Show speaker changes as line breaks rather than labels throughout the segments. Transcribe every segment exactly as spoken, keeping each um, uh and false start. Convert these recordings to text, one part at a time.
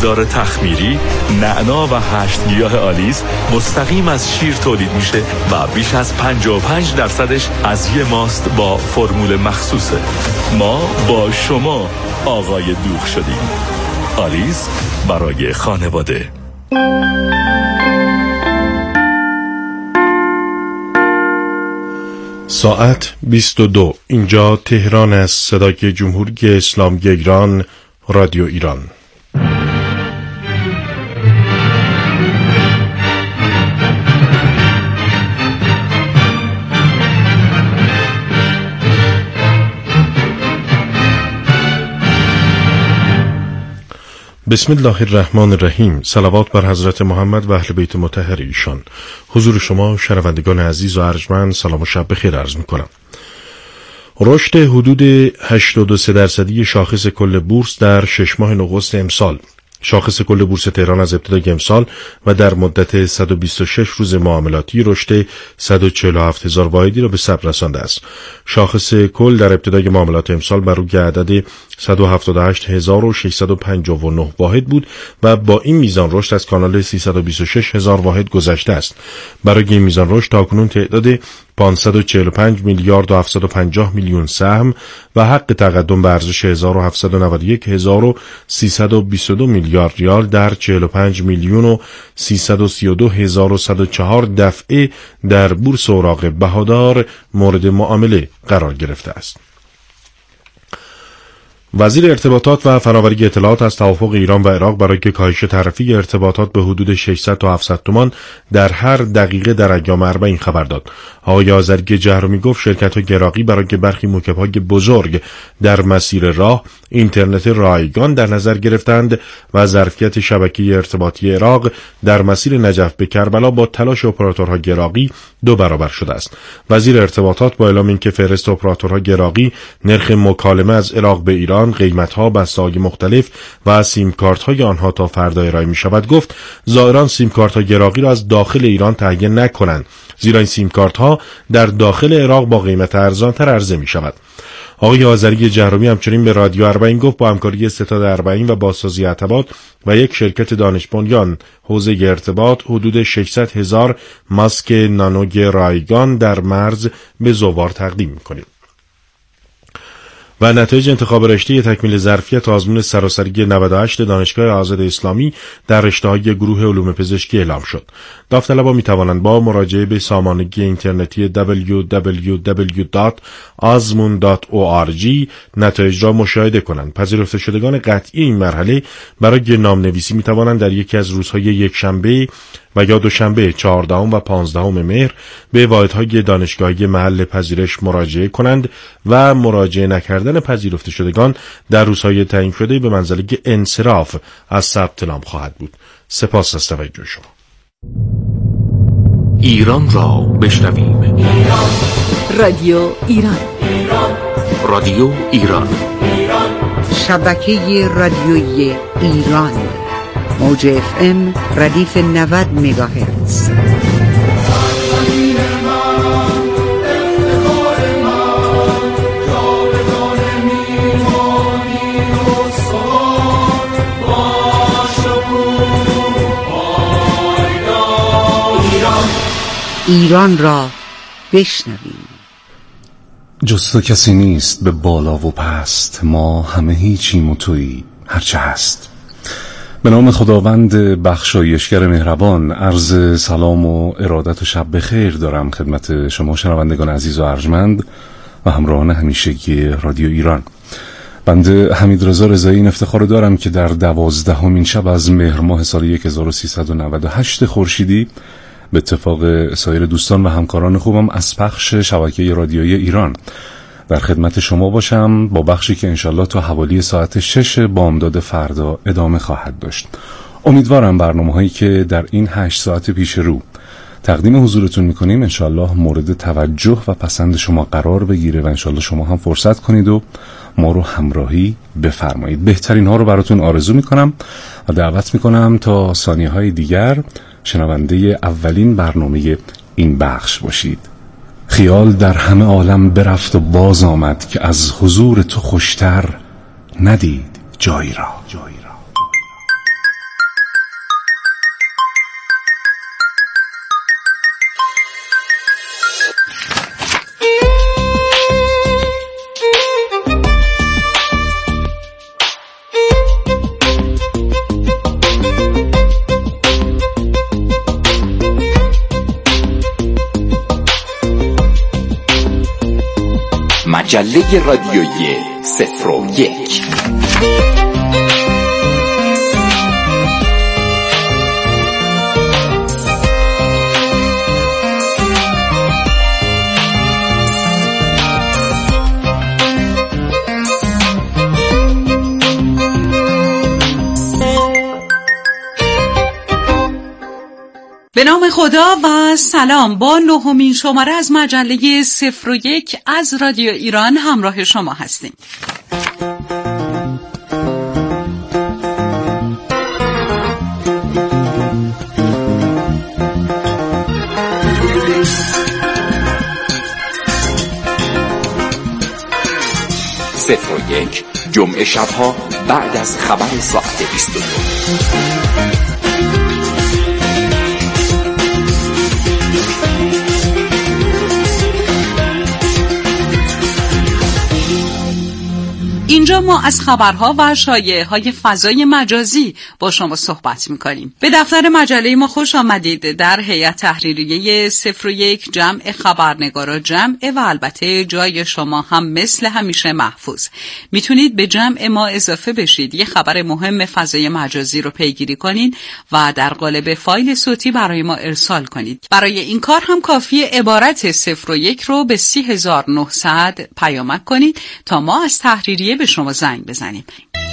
دار تخمیری، نعنا و هشت گیاه آلیس مستقیم از شیر تولید میشه و بیش از پنجاه و پنج درصدش از یه ماست با فرمول مخصوصه. ما با شما آقای دوغ شدیم. آلیس برای خانواده.
ساعت بیست و دو. اینجا تهران است. صدای جمهوری اسلامی ایران، رادیو ایران. بسم الله الرحمن الرحیم. صلوات بر حضرت محمد و اهل بیت مطهر ایشان. حضور شما شنوندگان عزیز و ارجمند سلام و شب بخیر عرض می‌کنم. رشد حدود هشتاد و سه درصدی شاخص کل بورس در شش ماه نخست امسال. شاخص کل بورس تهران از ابتدای امسال و در مدت صد و بیست و شش روز معاملاتی رشد صد و چهل و هفت هزار واحدی را به ثبت رسانده است. شاخص کل در ابتدای معاملات امسال بر روی عدد صد و هفتاد و هشت هزار و ششصد و پنجاه و نه واحد بود و با این میزان رشد از کانال سیصد و بیست و شش هزار واحد گذشته است. برای این میزان رشد تاکنون تعداد پانصد و چهل و پنج میلیارد و هفتصد و پنجاه میلیون سهم و حق تقدم به ارزش هزار و هفتصد و نود و یک هزار و سیصد و بیست و دو میلیارد ریال در چهل و پنج میلیون و سیصد و سی و دو هزار و صد و چهار دفعه در بورس اوراق بهادار مورد معامله قرار گرفته است. وزیر ارتباطات و فناوری اطلاعات از توافق ایران و عراق برای کاهش تعرفه ارتباطات به حدود ششصد تا هفتصد تومان در هر دقیقه در ایام اربعین خبر داد. آقای آذری جهرومی گفت شرکت‌های عراقی برای برخی موکب‌های بزرگ در مسیر راه اینترنت رایگان در نظر گرفتند و ظرفیت شبکه ارتباطی عراق در مسیر نجف به کربلا با تلاش اپراتورهای عراقی دو برابر شده است. وزیر ارتباطات با اعلام اینکه فهرست اپراتورهای عراقی نرخ مکالمه از عراق به ایران، قیمت‌ها، بسته‌های مختلف و سیم کارت‌های آنها تا فردا ارائه می‌شود گفت زائران سیم کارت‌های عراقی را از داخل ایران تهیه نکنند، زیرا این سیم کارت‌ها در داخل عراق با قیمت ارزان‌تر عرضه می‌شود. آقای آذری جهرومی همچنین به رادیو اربعین گفت با همکاری ستاد اربعین و بازسازی عتبات و یک شرکت دانش بنیان حوزه ارتباط حدود ششصد هزار ماسک نانوگ رایگان در مرز به زوار تقدیم می‌کنیم. و نتایج انتخاب رشته تکمیل ظرفیت آزمون سراسری نود و هشت دانشگاه آزاد اسلامی در رشته‌های گروه علوم پزشکی اعلام شد. داوطلبان می‌توانند با مراجعه به سامانه اینترنتی دبلیو دبلیو دبلیو دات آزمون دات او آر جی نتایج را مشاهده کنند. پذیرفته شدگان قطعی این مرحله برای نام‌نویسی می‌توانند در یکی از روزهای یکشنبه و یا دوشنبه چهاردهم و پانزدهم مهر به واحدهای دانشگاهی محل پذیرش مراجعه کنند و مراجعه نکردن پذیرفته شدگان در روزهای تعیین شده به منزله انصراف از ثبت نام خواهد بود. سپاس از توجه شما.
ایران را بشنویم.
ایران. رادیو ایران.
ایران. رادیو ایران.
ایران. شبکه رادیویی ایران. موج اف ام ردیف نود مگاهرتز. ایران را بشنویم.
جز تو کسی نیست به بالا و پست، ما همه هیچیم و تویی هرچه هست. به نام خداوند بخشایشگر مهربان عرض سلام و ارادت و شب بخیر دارم خدمت شما شنوندگان عزیز و ارجمند و همراهان همیشگی رادیو ایران. بنده حمیدرضا رضایی این افتخار دارم که در دوازدهمین شب از مهر ماه سال هزار و سیصد و نود و هشت خورشیدی به اتفاق سایر دوستان و همکاران خوبم از پخش شبکه رادیویی ایران در خدمت شما باشم با بخشی که انشالله تا حوالی ساعت شش بامداد فردا ادامه خواهد داشت. امیدوارم برنامه هایی که در این هشت ساعت پیش رو تقدیم حضورتون میکنیم انشالله مورد توجه و پسند شما قرار بگیره و انشالله شما هم فرصت کنید و ما رو همراهی بفرمایید. بهترین ها رو براتون آرزو میکنم و دعوت میکنم تا ثانیه های دیگر شنونده اولین برنامه این بخش باشید. خیال در همه عالم برفت و باز آمد که از حضور تو خوشتر ندید جایی را.
مجله رادیویی صفر و یک.
به نام خدا و سلام. با نهمین شماره از مجله صفر و یک از رادیو ایران همراه شما هستیم.
صفر و یک جمعه شبها بعد از خبر ساعت بیست و دو.
اینجا ما از خبرها و شایعه‌های فضای مجازی با شما صحبت می‌کنیم. به دفتر مجله ما خوش آمدید. در هیئت تحریریه صفر و یک جمع خبرنگارا جمع و البته جای شما هم مثل همیشه محفوظ. میتونید به جمع ما اضافه بشید، یه خبر مهم فضای مجازی رو پیگیری کنین و در قالب فایل صوتی برای ما ارسال کنید. برای این کار هم کافیه عبارت صفر و یک رو به سی هزار و نهصد پیامک کنید تا ما از تحریریه به شما زنگ بزنیم.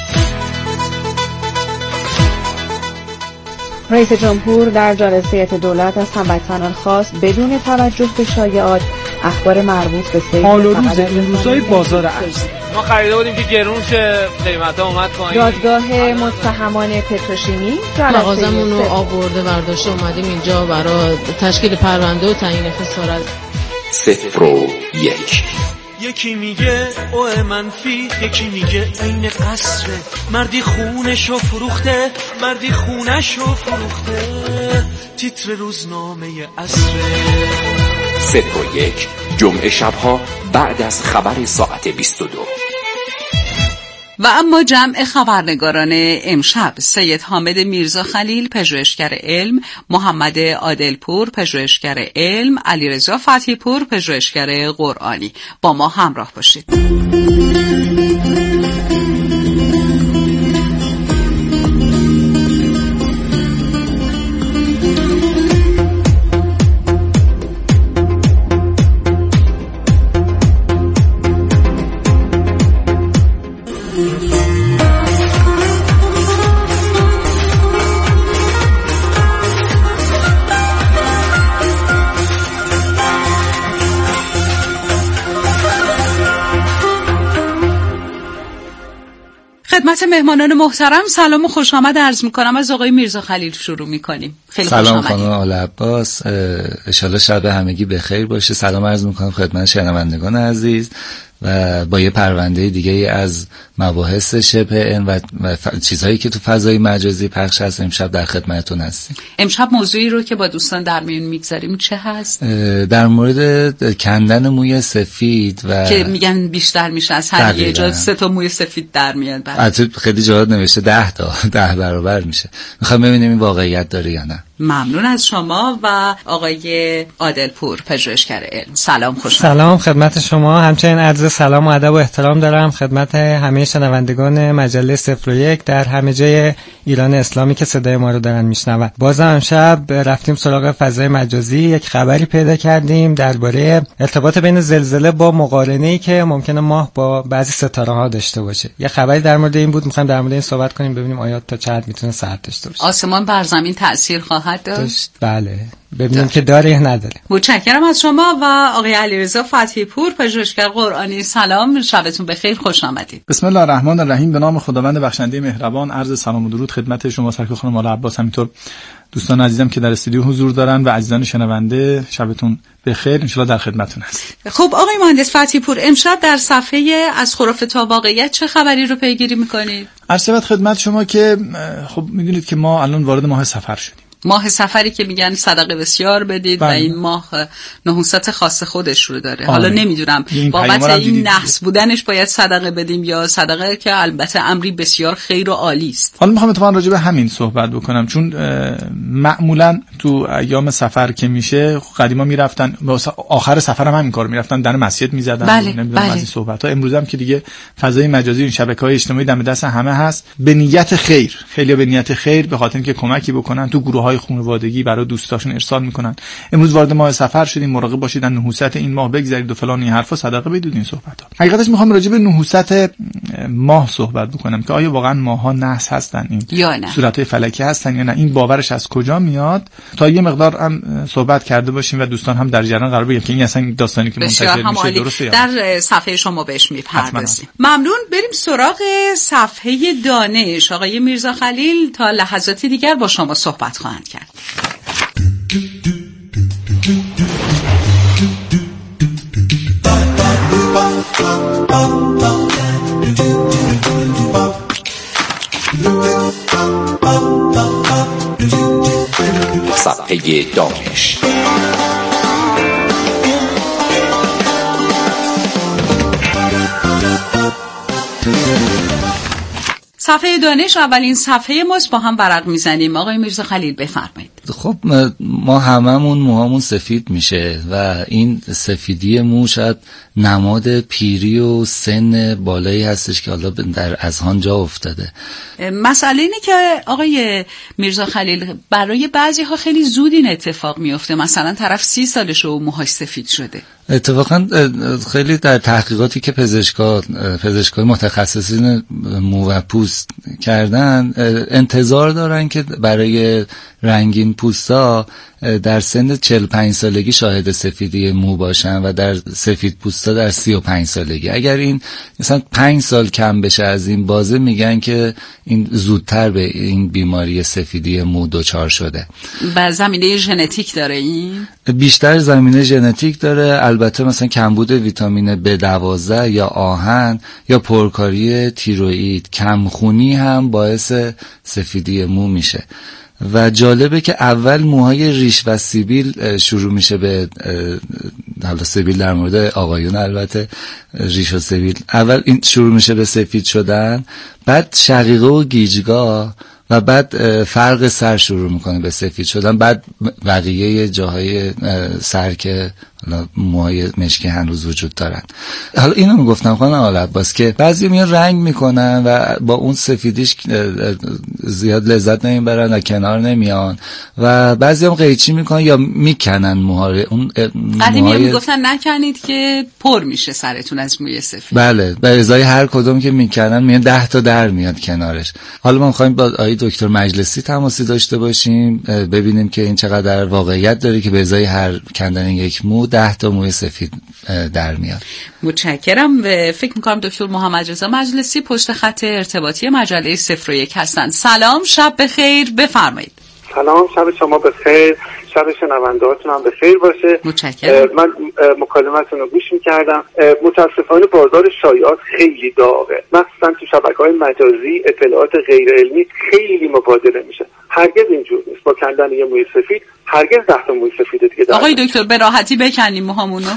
رئیس جمهور در جلسه هیئت دولت از هموطنان خواست بدون توجه به شایعات اخبار مربوط به سیل
حال و روز این روزای بازار ارز. ما خریده بودیم که گرون شه، قیمتا اومد پایین.
دادگاه متهمان پتروشیمی
مغازمون رو آورده برداشته اومدیم اینجا برای تشکیل پرونده و تعیین خسارت.
صفر و یک.
یکی میگه اوه منفی، یکی میگه این قصره، مردی خونشو فروخته، مردی خونشو فروخته، تیتر روزنامه عصره.
صفر و یک جمعه شبها بعد از خبر ساعت بیست و دو.
و اما جمع خبرنگاران امشب: سید حامد میرزا خلیل پژوهشگر علم، محمد عادلپور پژوهشگر علم، علیرضا فتحی پور پژوهشگر قرآنی. با ما همراه باشید. خدمت مهمانان محترم سلام و خوش آمد عرض میکنم. از آقای میرزا خلیل شروع میکنیم. خیلی خوش
سلام خانم آل عباس، انشالله شب همگی بخیر باشه. سلام عرض میکنم خدمت شنوندگان عزیز و با یه پرونده دیگه از مباحث شبه علم و, و ف... چیزهایی که تو فضای مجازی پخش هست امشب در خدمتتون هستیم.
امشب موضوعی رو که با دوستان در میون میگذاریم چه هست؟
در مورد کندن موی سفید و
که میگن بیشتر میشه از هر یه جا سه تا موی سفید در میاد.
البته خیلی جالب نوشته ده تا ده برابر میشه. میخوام ببینیم این واقعیت داره یا نه.
ممنون از شما و آقای عادلپور پژوهشگر علم. سلام، خوش آمدید.
سلام خدمت شما. همچنین عرض سلام و ادب و احترام دارم خدمت همه شنوندگان مجله صفر و یک در همه جای ایران اسلامی که صدای ما رو دارن میشنون. بازم امشب رفتیم سراغ فضای مجازی، یک خبری پیدا کردیم درباره ارتباط بین زلزله با مقارنه‌ای که ممکنه ماه با بعضی ستاره ها داشته باشه. یه خبری در مورد این بود، می‌خوایم در مورد این صحبت کنیم ببینیم آیا تا چقدر میتونه سر داشته باشه.
آسمان بر زمین تأثیر خواهد داشت؟
بله، ببینیم ده. که داره یا نداره.
متشکرم از شما و آقای علیرضا فتحی پور پژوهشگر قرآنی. سلام، شبتون بخیر، خوش آمدید.
بسم الله الرحمن الرحیم. به نام خداوند بخشنده مهربان. عرض سلام و درود خدمت شما سرکار خانم آل عباس، همینطور دوستان عزیزم که در استودیو حضور دارن و عزیزان شنونده. شبتون بخیر، ان شاءالله در خدمتتون هستیم.
خب آقای مهندس فتحی پور، امشب در صفحه از خرافه تا واقعیت چه خبری رو پیگیری میکنید؟
عرض شود خدمت شما که خب میدونید که ما الان وارد ماه صفر شدیم
ماه سفری که میگن صدقه بسیار بدید بله. و این ماه نحوست خاص خودش رو داره. آه. حالا نمیدونم بابت این نحس بودنش باید صدقه بدیم یا صدقه که البته امری بسیار خیر و عالی است.
حالا میخوام اتفاقا راجع به همین صحبت بکنم، چون معمولا تو ایام سفر که میشه قدیما میرفتن آخر سفر هم همین کارو میرفتن، در مسجد میزدن.
بله.
نمیدونم
بله.
از این صحبت ها. امروز هم که دیگه فضای مجازی این شبکه‌های اجتماعی دم دست همه هست، به نیت خیر، خیلی به نیت خیر به خاطر اینکه کمکی بکنن تو گروه‌های خانوادگی برای دوستاشون ارسال میکنن. امروز وارد ماه سفر شدیم، مراقب باشید از نحوست این ماه بگذرید و فلان این حرفا، صدقه بدید این صحبت ها. حقیقتش میخوام راجع به نحوست ماه صحبت بکنم که آیا واقعا ماه‌ها نحس هستن، این
یا نه
صورت‌های فلکی هستن یا نه، این باورش از کجا میاد، تا یه مقدار هم صحبت کرده باشیم و دوستان هم در جریان قرار بگیرن که این اصلا داستانی که منتشر میشه درسته یا
در صفحه شما بهش میپردازیم. ممنون. بریم سراغ صفحه دانش. آقای میرزا خلیل تا لحظاتی دیگر با شما صحبت خواهند کرد.
صفحه دانش.
صفحه دانش اولین صفحه ماست، با هم ورق میزنیم. آقای میرزا خلیل بفرمایید.
خب ما هممون موهامون سفید میشه و این سفیدی مو شاید نماد پیری و سن بالایی هستش که حالا در اذهان جا افتاده.
مسئله اینه که آقای میرزا خلیل برای بعضی ها خیلی زود این اتفاق میفته، مثلا طرف سی سالشه و موهاش سفید شده.
اتفاقا خیلی در تحقیقاتی که پزشکا پزشکای متخصصین مو و پوست کردن انتظار دارن که برای رنگین پوستا در سن چهل و پنج سالگی شاهد سفیدی مو باشن و در سفید پوستا در سی و پنج سالگی. اگر این مثلا پنج سال کم بشه از این بازه میگن که این زودتر به این بیماری سفیدی مو دچار شده.
به زمینه ژنتیک داره این؟
بیشتر زمینه ژنتیک داره. البته مثلا کمبود ویتامین بی دوازده یا آهن یا پرکاری تیروئید، کمخونی هم باعث سفیدی مو میشه. و جالبه که اول موهای ریش و سیبیل شروع میشه به حالا سیبیل در مورد آقایون، البته ریش و سیبیل اول این شروع میشه به سفید شدن، بعد شقیقه و گیجگاه و بعد فرق سر شروع میکنه به سفید شدن، بعد بقیه جاهای سر که موهای مشکی هنوز وجود دارن. حالا اینو میگفتم خانم آل عباس که بعضی میان رنگ میکنن و با اون سفیدیش زیاد لذت نمیبرن و کنار نمیان و بعضی هم قیچی میکنن یا میکنن موها. اون
قدیمی موهای... میگفتن نکنید که پر میشه سرتون از موی سفید.
بله، به ازای هر کدوم که میکنن میان ده تا در میاد کنارش. حالا ما میخوایم با آقای دکتر مجلسی تماسی داشته باشیم ببینیم که این چقدر واقعیت داره که به ازای هر کندن یک مو ده تا موی سفید در میاد.
متشکرم. و فکر میکنم دکتر محمد رضا مجلسی پشت خط ارتباطی مجله صفر و یک هستن. سلام، شب بخیر، بفرمایید.
سلام، شب شما بخیر، شب شنوندهاتون هم بخیر باشه.
متشکرم.
من مکالمتون رو گوش میکردم. متاسفانه بازار شایعات خیلی داغه، مخصوصا تو شبکه‌های مجازی اطلاعات غیر علمی خیلی مبادله میشه. هرگز اینجور نیست، با کندن یه موی سفید هرگز ده تا موی سفید دیگه در
آقای دکتر به راحتی بکنیم موهامونو؟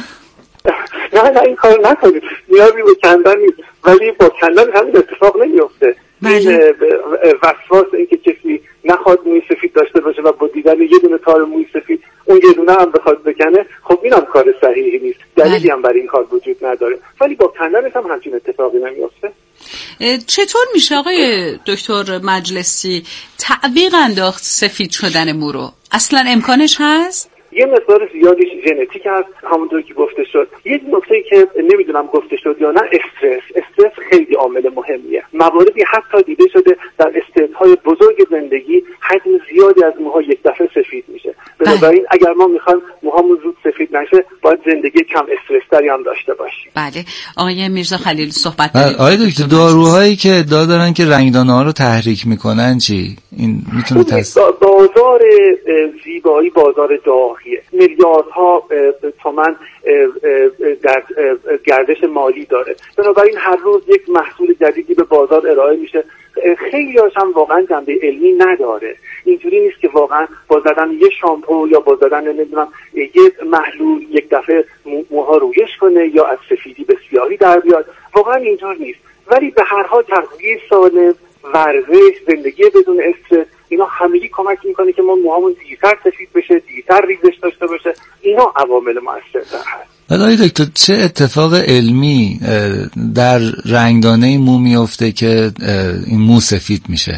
نه نه این کار نکنید، نیازی به کندن نیست، ولی با کندن همین اتفاق نمیفته. این وسواس این که کسی نخواد موی سفید داشته باشه و با دیدن یه دونه تار موی سفید اون یه دونه هم بخواد بکنه، خب این هم کار صحیحی نیست، دلیلی هم برای این کار وجود نداره، ولی با کندنش هم همچین اتفاقی نمیفته.
چطور میشه آقای دکتر مجلسی تعویق انداخت سفید شدن مو رو؟ اصلا امکانش هست؟
یه مقدار زیادیش ژنتیک هست، همونطور که گفته شد. یه نکته‌ای که نمیدونم گفته شد یا نه، استرس. استرس خیلی عامل مهمیه. مواردی حتی دیده شده در استرس‌های بزرگ زندگی حجم زیادی از موها یک دفعه سفید میشه. بنابراین اگر ما میخوایم موهامون زود سفید نشه، باید زندگی کم استرس‌تری هم داشته باشیم.
بله. آقای میرزا خلیل صحبت کنید.
آقای دکتر، داروهایی که ادعا دارن که رنگدانه‌ها رو تحریک میکنن چی؟ این میتونه تصدیق؟
بازار زیبایی بازار داغیه. میلیاردها تومان در گردش مالی داره. بنابراین هر روز یک محصول جدیدی به بازار ارائه میشه. خیلی هاش هم واقعا جنبه علمی نداره. اینجوری نیست که واقعا با زدن یه شامپو یا با زدن نمیدونم یه محلول یک دفعه موها رویش کنه یا از سفیدی به سیاهی در بیاد. واقعا اینجور نیست. ولی به هر حال تغذیه سالم، ورزش، زندگی بدون استرس، اینا همگی کمک میکنه که ما موهامون دیرتر سفید بشه، دیرتر ریزش داشته باشه. اینا عوامل مؤثر هست.
ولی دکتر چه اتفاق علمی در رنگدانه مو میفته که این مو سفید میشه؟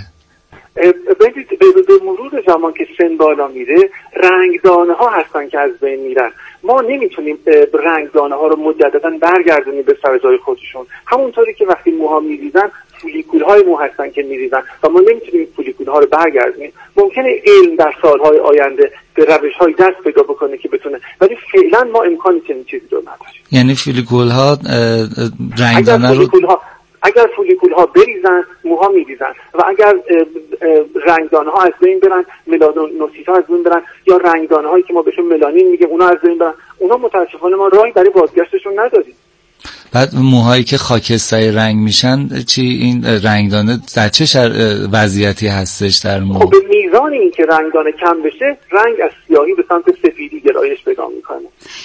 بدید به مرور زمان که سن بالا میره رنگدانه ها هستن که از بین میرن. ما نمیتونیم رنگدانه ها رو مجددا برگردونیم به سر جای خودشون. همونطوری که وقتی موها میریزن فولیکول های مو هستن که میریزن و ما نمیتونیم فولیکول ها رو برگردونیم. ممکنه علم در سالهای آینده به روش های دست پیدا بکنه که بتونه، ولی فعلا ما امکانی چنین چیزی رو نداریم.
یعنی فولیکول ها رنگدانه رو
اگر فولیکول ها بریزن موها میریزن و اگر رنگدانه ها از بین برن، ملانوسیت ها از بین برن یا رنگدانه هایی که ما بهشون ملانین میگیم اونا از بین برن، اونا متاسفانه ما راهی برای بازگشتشون نداریم.
بعد موهایی که خاکستری رنگ میشن چی؟ این رنگدانه در چه وضعیتی هستش در مو؟
خب به میزان این که رنگدانه کم بشه رنگ از سیاهی به سمت سفیدی گرایش پیدا میکنه.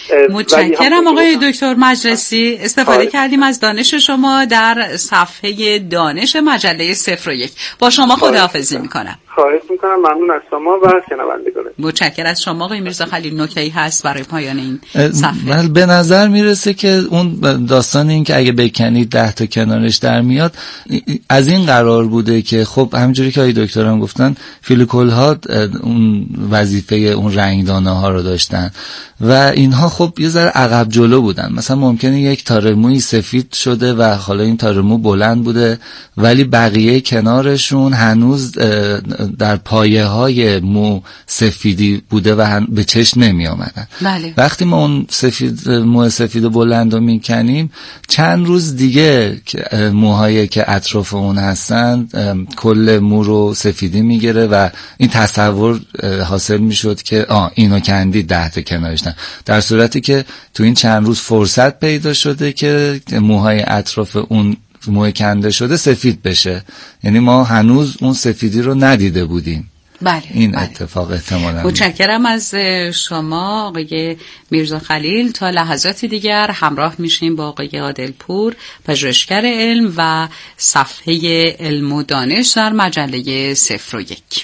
متشکرم آقای دکتر مجلسی. استفاده آه. کردیم از دانش شما در صفحه دانش مجله صفر و یک. با شما خداحافظی میکنم.
خواهش میکنم. ممنون از شما و شنوندگان.
متشکرم از شما آقای میرزا خلیل. نکته‌ای هست برای پایان این صفحه؟
ولی به نظر میرسه که اون داستان این که اگه بکنید ده تا کنارش در میاد از این قرار بوده که خب همینجوری که آقای دکترم گفتن فولیکول ها اون وظیفه اون رنگدانه ها رو داشتن و اینها خب یه ذره عقب جلو بودن. مثلا ممکنه یک تار موی سفید شده و حالا این تار مو بلند بوده ولی بقیه کنارشون هنوز در پایه های مو سفیدی بوده و به چشم نمی آمدن.
بله.
وقتی ما اون سفید مو سفید بلند رو میکنیم چند روز دیگه موهایی که اطراف اون هستن کل مو رو سفیدی میگیره و این تصور حاصل میشد که آه اینو کندی ده تا کنارشتن، در صورتی که تو این چند روز فرصت پیدا شده که موهای اطراف اون موی کنده شده سفید بشه. یعنی ما هنوز اون سفیدی رو ندیده بودیم.
بله،
این
بله.
اتفاق احتمالاً.
متشکرم از شما آقای میرزا خلیل. تا لحظات دیگر همراه میشیم با آقای عادلپور، پژوهشگر علم و صفحه علم و دانش در مجله صفر و یک.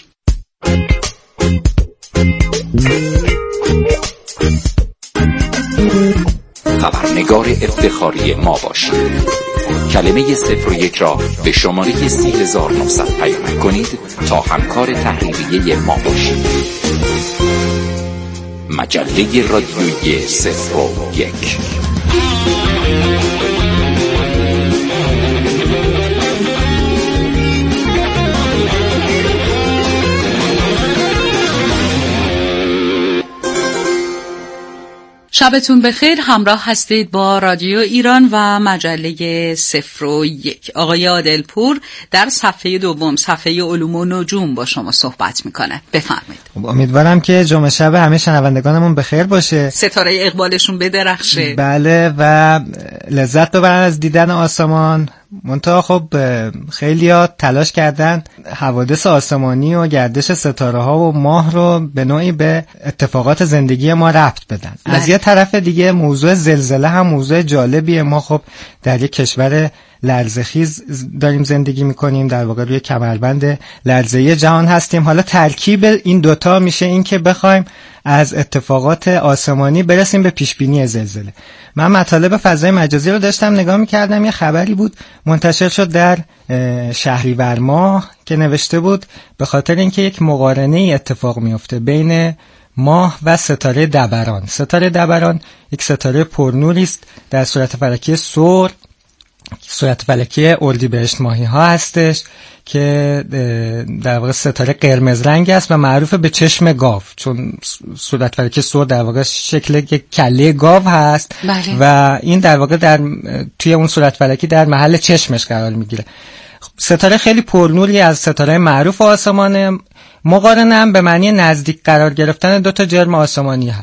خبرنگار افتخاری ما باشید. کلمه صفر و یک را به شماره سی هزار و نهصد پیام کنید تا همکار تحریریه ما باشید. مجله رادیویی صفر و یک.
شبتون بخیر. همراه هستید با رادیو ایران و مجله صفر و یک. آقای عادلپور در صفحه دوم، صفحه علوم و نجوم با شما صحبت میکنه. بفرمایید.
امیدوارم که جمعه شب همه شنوندگانمون بخیر باشه،
ستاره اقبالشون بدرخشه.
بله، و لذت ببرن از دیدن آسمان. منتها خب خیلی ها تلاش کردن حوادث آسمانی و گردش ستاره ها و ماه رو به نوعی به اتفاقات زندگی ما ربط بدن. بله. از یه طرف دیگه موضوع زلزله هم موضوع جالبیه. ما خب در یک کشور لرزه‌خیز داریم زندگی میکنیم، در واقع روی کمربند لرزه‌ای جهان هستیم. حالا ترکیب این دوتا میشه این که بخوایم از اتفاقات آسمانی برسیم به پیشبینی زلزله. من مطالب فضای مجازی رو داشتم نگاه میکردم، یه خبری بود منتشر شد در شهریور ماه که نوشته بود به خاطر اینکه یک مقارنه ای اتفاق میفته بین ماه و ستاره دبران. ستاره دبران یک ستاره پرنوری است در صورت فلکی ثور، صورت فلکی اردیبهشت ماهی ها هستش که در واقع ستاره قرمز رنگ است و معروف به چشم گاو، چون صورت فلکی ثور در واقع شکل یک کله گاو هست.
بله.
و این در واقع در توی اون صورت فلکی در محل چشمش قرار میگیره. ستاره خیلی پرنوری از ستاره معروف آسمان. مقارنه هم به معنی نزدیک قرار گرفتن دو تا جرم آسمانی هست.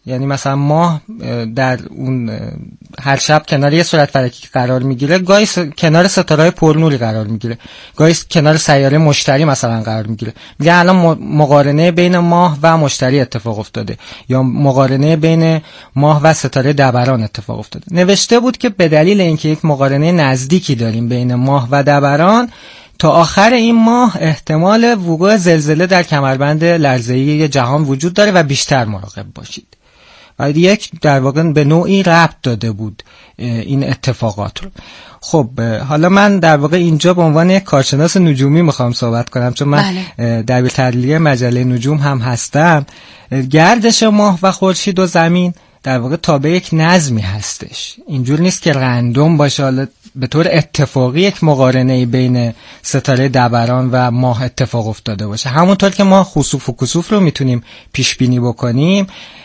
یعنی مثلا ماه در اون هر شب کنار یه صورت فلکی قرار میگیره، گاهی س... کنار ستاره‌های پرنوری قرار میگیره، گاهی کنار سیاره مشتری مثلا قرار میگیره. میگه الان مقارنه بین ماه و مشتری اتفاق افتاده یا مقارنه بین ماه و ستاره دبران اتفاق افتاده. نوشته بود که به دلیل اینکه یک مقارنه نزدیکی داریم بین ماه و دبران، تا آخر این ماه احتمال وقوع زلزله در کمربند لرزه‌ای جهان وجود داره و بیشتر مراقب باشید. و یک در واقع به نوعی ربط داده بود این اتفاقات رو. خب حالا من در واقع اینجا به عنوان یک کارشناس نجومی میخوام صحبت کنم، چون من بله. دبیر تحلیلی مجله نجوم هم هستم. گردش ماه و خورشید و زمین در واقع تابع یک نظمی هستش، اینجور نیست که رندوم باشه، حالا به طور اتفاقی یک مقارنه بین ستاره دبران و ماه اتفاق افتاده باشه. همونطور که ما خسوف و کسوف رو میتونیم پیش بینی بکنیم،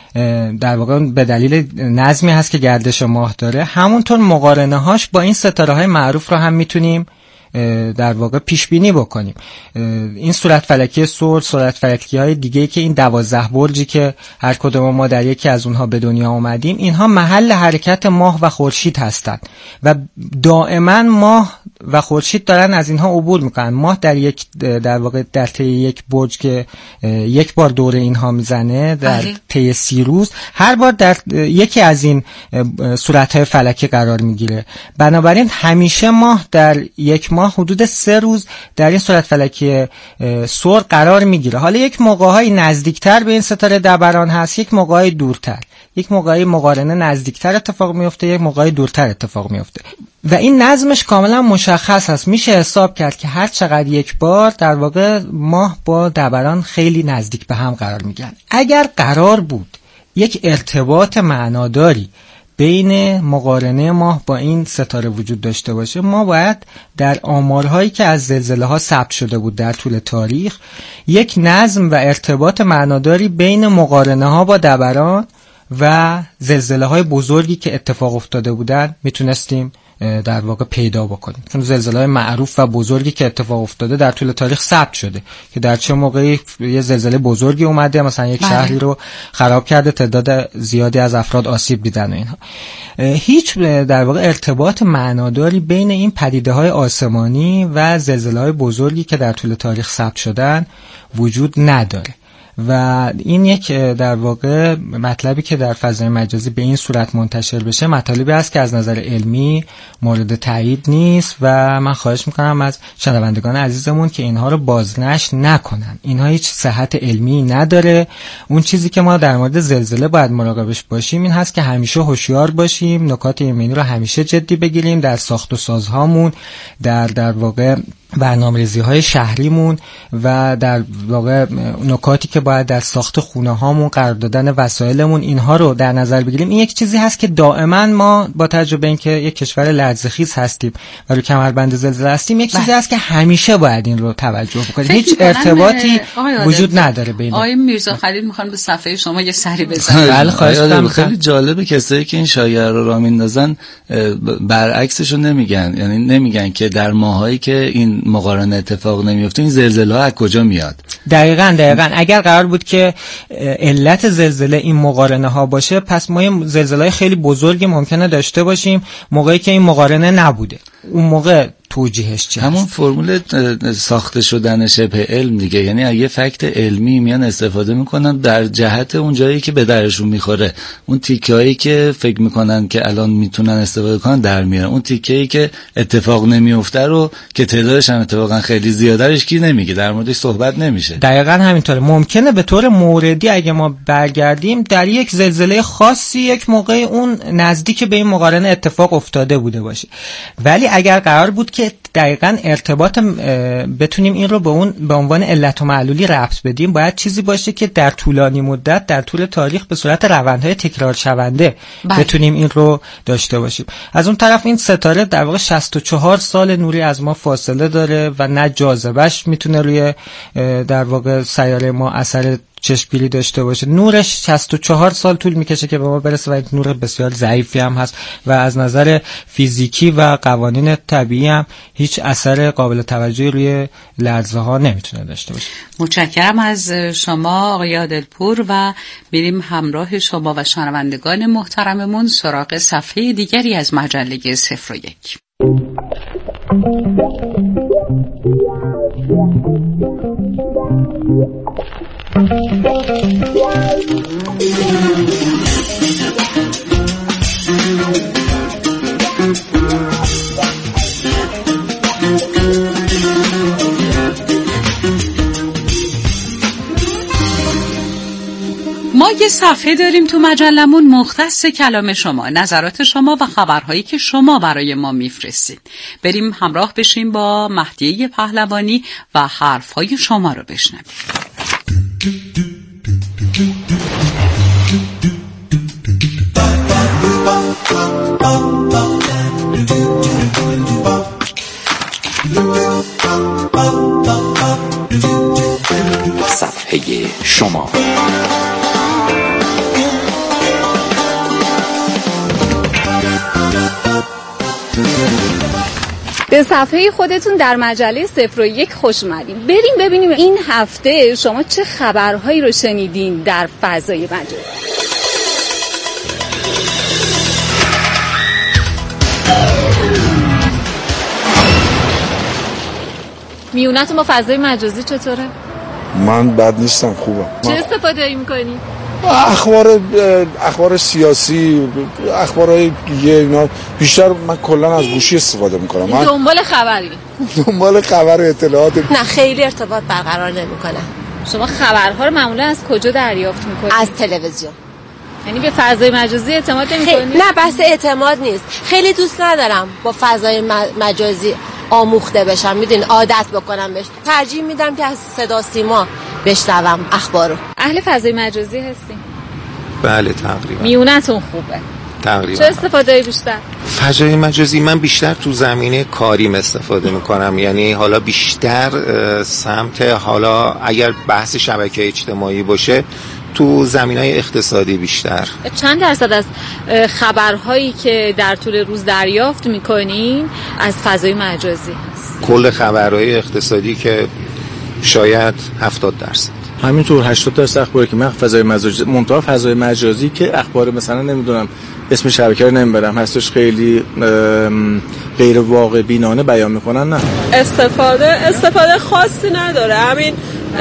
در واقع به دلیل نظمی هست که گردش ماه داره، همونطور مقارنه هاش با این ستاره های معروف رو هم میتونیم در واقع پیش بینی بکنیم. این صورت فلکی سر، صورت فلکی های دیگه که این دوازده برجی که هر کدوم ما در یکی از اونها به دنیا اومدیم، اینها محل حرکت ماه و خورشید هستند و دائما ماه و خورشید دارن از اینها عبور میکنن. ماه در یک در واقع در طی یک برج که یک بار دور اینها میزنه در طی سی روز، هر بار در یکی از این صورت‌های فلکی قرار میگیره. بنابراین همیشه ماه در یک ماه حدود سه روز در این صورت فلکی سر قرار میگیره. حالا یک موقع‌های نزدیکتر به این ستاره دبران هست، یک موقع‌های دورتر، یک موقعی مقارنه نزدیکتر اتفاق میفته، یک موقعی دورتر اتفاق میفته و این نظمش کاملا مشخص هست. میشه حساب کرد که هر چقدر یک بار در واقع ماه با دبران خیلی نزدیک به هم قرار میگیرن. اگر قرار بود یک ارتباط معناداری بین مقارنه ماه با این ستاره وجود داشته باشه، ما باید در آمارهایی که از زلزله ها ثبت شده بود در طول تاریخ یک نظم و ارتباط معناداری بین مقارنه ها با دبران و زلزله های بزرگی که اتفاق افتاده بودن میتونستیم در واقع پیدا بکنیم. چون زلزله‌های معروف و بزرگی که اتفاق افتاده در طول تاریخ ثبت شده که در چه موقعی یه زلزله بزرگی اومده، مثلا یک شهری رو خراب کرده، تعداد زیادی از افراد آسیب دیدن و اینها. هیچ در واقع ارتباط معناداری بین این پدیده‌های آسمانی و زلزله‌های بزرگی که در طول تاریخ ثبت شدن وجود نداره و این یک در واقع مطلبی که در فضای مجازی به این صورت منتشر بشه مطالبی است که از نظر علمی مورد تایید نیست و من خواهش میکنم از شنوندگان عزیزمون که اینها رو بازنشر نکنن. اینها هیچ صحت علمی نداره. اون چیزی که ما در مورد زلزله باید مراقبش باشیم این هست که همیشه هوشیار باشیم، نکات ایمنی رو همیشه جدی بگیریم در ساخت و سازهامون، در در واقع برنامه‌ریزی‌های شهریمون و در واقع نکاتی که باید در ساخت خونه‌هامون قرار دادن وسایلمون، اینها رو در نظر بگیریم. این یک چیزی هست که دائما ما با تجربه اینکه یک کشور لرزه‌خیز هستیم و روی کمربند زلزله هستیم، یک چیزی هست که همیشه باید این رو توجه بکنیم. هیچ ارتباطی وجود نداره بین.
آقای میرزا خلیل میخوان به صفحه شما یه سری بزنن.
بله خواهش می‌کنم. خیلی جالبه کسایی که این شایعه رو راه میندازن برعکسشو نمیگن، یعنی نمیگن که در ماهایی که این مقارنه اتفاق نمیفته این زلزله ها از کجا میاد.
دقیقاً دقیقاً اگر قرار بود که علت زلزله این مقارنه ها باشه، پس ما زلزله خیلی بزرگی ممکنه داشته باشیم موقعی که این مقارنه نبوده. اون موقع توجیهش چیه؟
همون فرمول ساخته شدن شبه علم دیگه، یعنی اگه فکت علمی میان استفاده میکنن در جهت اون جایی که به درشون میخوره، اون تیکه‌ای که فکر میکنن که الان میتونن استفاده کنن در میارن، اون تیکه‌ای که اتفاق نمیفته رو که تعدادش هم اتفاقا خیلی زیاده رش کی نمیگه، در موردش صحبت نمیشه.
دقیقاً همینطوره. ممکنه به طور موردی اگه ما برگردیم در یک زلزله خاصی یک موقع اون نزدیک به این مقارنه اتفاق افتاده بوده باشه، ولی اگر قرار بود که دقیقاً ارتباط بتونیم این رو به اون به عنوان علت و معلولی ربط بدیم، باید چیزی باشه که در طولانی مدت در طول تاریخ به صورت روندهای تکرار شونده بله. بتونیم این رو داشته باشیم. از اون طرف این ستاره در واقع شصت و چهار سال نوری از ما فاصله داره و نه جاذبهش میتونه روی در واقع سیاره ما اثر چشمگیری داشته باشه. نورش شصت و چهار سال طول میکشه که به ما برسه و نور بسیار ضعیفی هم هست و از نظر فیزیکی و قوانین طبیعی هم هیچ اثر قابل توجهی روی لرزه ها نمیتونه داشته باشه.
متشکرم از شما آقای عادلپور و میریم همراه شما و شنوندگان محترممون سراغ صفحه دیگری از مجله صفر و یک. ما یه صفحه داریم تو مجلمون مختص کلام شما، نظرات شما و خبرهایی که شما برای ما میفرستید. بریم همراه بشیم با مهدیه پهلوانی و حرفهای شما رو بشنویم.
صفحه شما.
به صفحه خودتون در مجله صفر و یک خوش اومدین. بریم ببینیم این هفته شما چه خبرهایی رو شنیدین در فضای مجازی. میونتون با فضای مجازی چطوره؟
من بد نیستم، خوبم.
چه استفاده میکنی؟
اخبار اخبار سیاسی، اخبارهای دیگه اینا. بیشتر من کلا از گوشی استفاده میکنم. من
دنبال خبری
دنبال خبر و اطلاعات
نه، خیلی ارتباط برقرار نمیکنم.
شما خبرها رو معمولا از کجا دریافت میکنید؟
از تلویزیون.
یعنی به فضای مجازی اعتماد نمیکنید؟
نه، بحث اعتماد نیست. خیلی دوست ندارم با فضای مجازی آموخته بشم، میدونی، عادت بکنم بهش. ترجیح میدم که از صدا سیما بشنوم اخبارو.
اهل فضای مجازی هستین؟
بله تقریبا.
میونتون خوبه
تقریبا.
چه استفاده بیشتر؟
فضای مجازی من بیشتر تو زمینه کاریم استفاده میکنم، یعنی حالا بیشتر سمت، حالا اگر بحث شبکه اجتماعی باشه تو زمینهای اقتصادی بیشتر.
چند درصد از خبرهایی که در طول روز دریافت میکنین از فضای مجازی هست؟
کل خبرهای اقتصادی که شاید هفتاد درصد.
همینطور هشتاد درصد اخباری که من فضای مجازی، منتها فضای مجازی که اخبار مثلا نمیدونم اسم شبکه رو نمیبرم هستش، خیلی غیر واقع بینانه بیان میکنن. نه
استفاده استفاده خاصی نداره، همین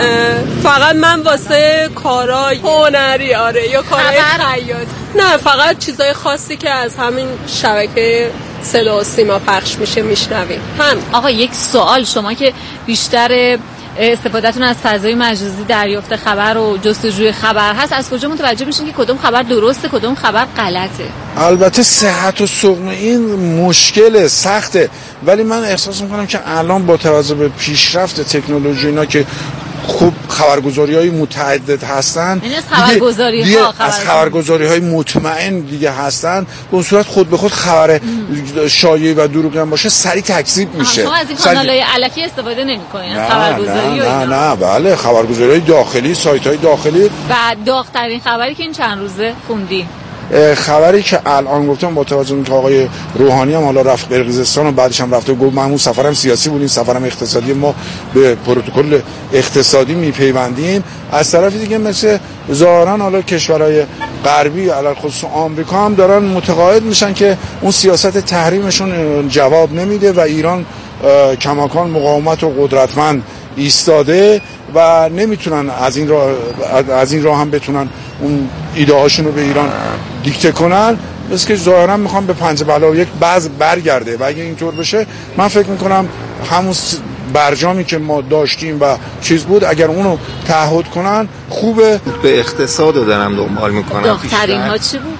فقط من واسه کارای هنری آره یا کارهای خیاطی، نه فقط چیزای خاصی که از همین شبکه صدا و سیما پخش میشه میشنویم. هم
آقا یک سوال، شما که بیشتر استفادهتون از فضای مجازی دریافت خبر و جستجوی خبر هست، از کجا متوجه میشین که کدوم خبر درسته کدوم خبر غلطه؟
البته صحت و سقم این مشکل سخته، ولی من احساس میکنم که الان با توجه به پیشرفت تکنولوژی اینا که خوب خبرگزاری‌های متعدد هستن،
یعنی از خبرگزاری‌ها
دیگه
خبر
از خبرگزاری‌های مطمئن دیگه هستن، به اون صورت خود به خود خبر شایع و دروغ هم باشه سریع تکذیب میشه.
شما از این کانال‌های الکی استفاده نمی‌کنید از خبرگزاری
نه
و
نه نه بله، خبرگزاری‌های داخلی، سایت‌های داخلی.
و داغ‌ترین خبری که این چند روزه خوندی؟
خبری که الان گفتم با توجه به اینکه آقای روحانی هم حالا رفت قرقیزستان و بعدش هم رفته گفت من سفرم سیاسی بود، این سفرم اقتصادی، ما به پروتکل اقتصادی میپیوندیم. از طرف دیگه مثل ظاهرا حالا کشورهای غربی علل خصوص آمریکا هم دارن متقاعد میشن که اون سیاست تحریمشون جواب نمیده و ایران کماکان مقاومت و قدرتمند ایستاده و نمیتونن از این راه از این راه هم بتونن اون ایده هاشون رو به ایران دیکته کنن. بس که ظاهرا میخوام به پنج بلا یک بعض برگرده و اگه اینطور بشه من فکر میکنم همون برجامی که ما داشتیم و چیز بود اگر اونو تعهد کنن خوبه.
به اقتصاد رو دارم دنبال میکنم.
داغ‌ترین ها چی بود؟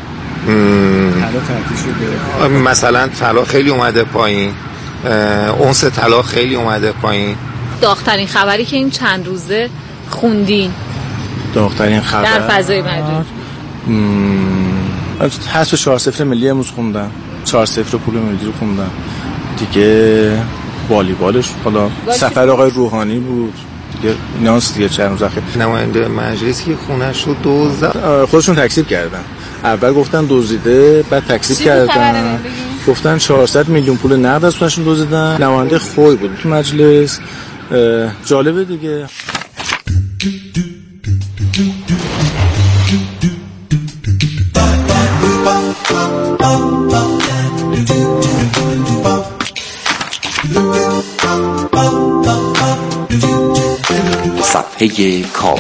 مثلا طلا خیلی اومده پایین، اونس طلا خیلی اومده پایین.
داغ‌ترین خبری که این چند روزه خوندین؟
داغ‌ترین خبر
در فضای مجازی
هست. چهار صفر ملی امروز خوندم، چهار صفر پول ملی رو خوندم دیگه. والیبالش حالا سفر آقای روحانی بود
دیگه ناس دیگه چند روز اخیر
نماینده مجلس که خونه‌ش رو دزد
خودشون تکذیب کردن. اول گفتن دزدیده، بعد تکذیب کردن، گفتن چهارصد میلیون پول نقد از خونه‌شون دزدیدن. نماینده خوی بود تو مجلس. جالبه دیگه.
صفحه کار.